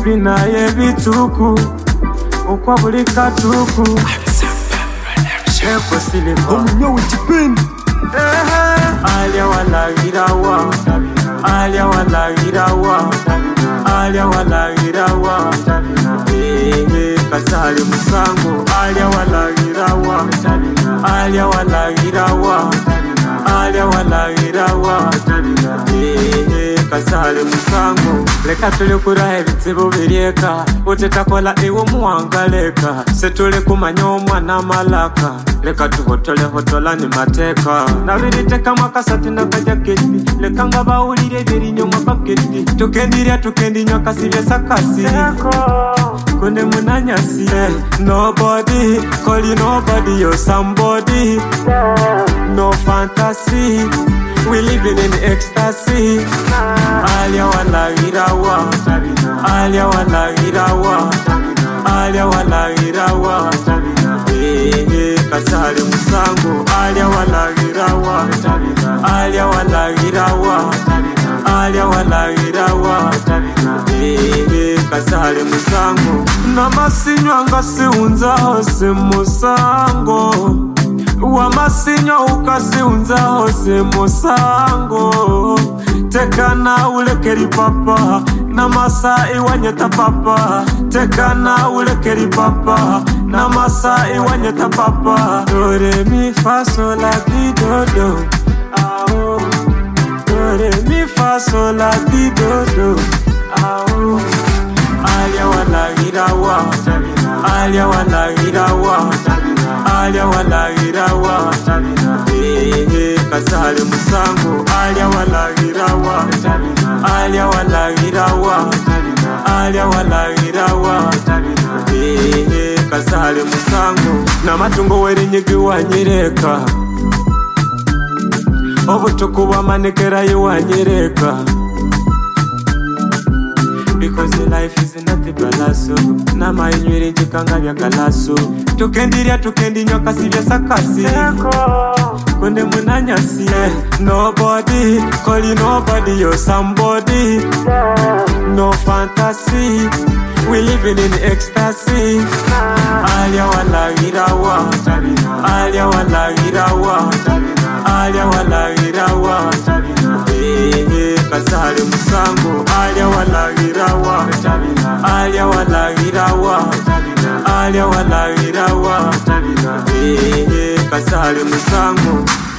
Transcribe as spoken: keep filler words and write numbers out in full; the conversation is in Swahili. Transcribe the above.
binaye bituku ukwa buli katuku Eko silipa Omunyo w'ekipindi Alya walagirawa Alya walagirawa Alya walagirawa Ehe Kasali musango Alya walagirawa Alya walagirawa Alya walagirawa Ehe Kasali musango Leka tuli kura ebizibu biryeka Utetakola iwo muwangaleka Setuli kumanya omwana malaka Leka tuhotole hotola ni mateka Nabiriteka mwakasati nakajaketi Leka nga bawulire birinyo mwakaketi Tukendirya tukendinyo kasibye sakasi Kunde munanyasi Nobody, call you nobody, you're somebody No fantasy We living in ecstasy Alya walagirawa Alya walagirawa Alya walagirawa Ehe Kasali musango Alya walagirawa Alya walagirawa Alya walagirawa Ehe Kasali musango Namasinyo nga siunza hose musango Wamasinyo ukasiunza hose musango Tekana ulekeri papa Namasa iwanyeta papa Tekana ulekeri papa Namasa iwanyeta papa Do re mi fa sol la di do do Ao Do re mi fa sol la di do do Ao Alya walagirawa Alya walagirawa Alya walagirawa Ehe Kasali musango Alya walagirawa Alya walagirawa Alya walagirawa Ehe Kasali musango Namatungo werinyigi wanyireka Obutuku bwamanekera yiwanyireka Because life is not a balaso Nama inywere njikanga vya galaso Tukendirya tukendinyo kasibye sakasi Kunde munanyasi Nobody, call you nobody, you're somebody No fantasy We living in ecstasy Alya walagirawa Alya walagirawa Alya walagirawa Ehe Kasali musango Alya walagirawa Alya walagirawa Alya walagirawa Ehe Kasali musango